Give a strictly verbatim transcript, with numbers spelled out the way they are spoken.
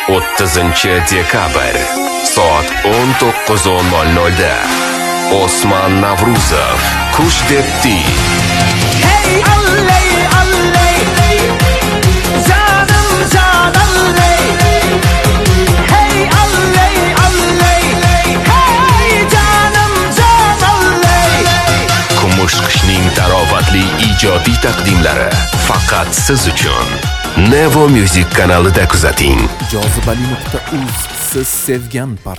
o'ttizinchi dekabr soat o'n to'qqiz nol nolda Osman Navruzov Kush debdi. Hey alley alley canım can alley. Hey alley alley hey canım can alley. Kumush qishning tarovatli ijodiy taqdimlari faqat siz uchun Nevo Music kanalida kuzating. jozibali nuqta uz siz sevgan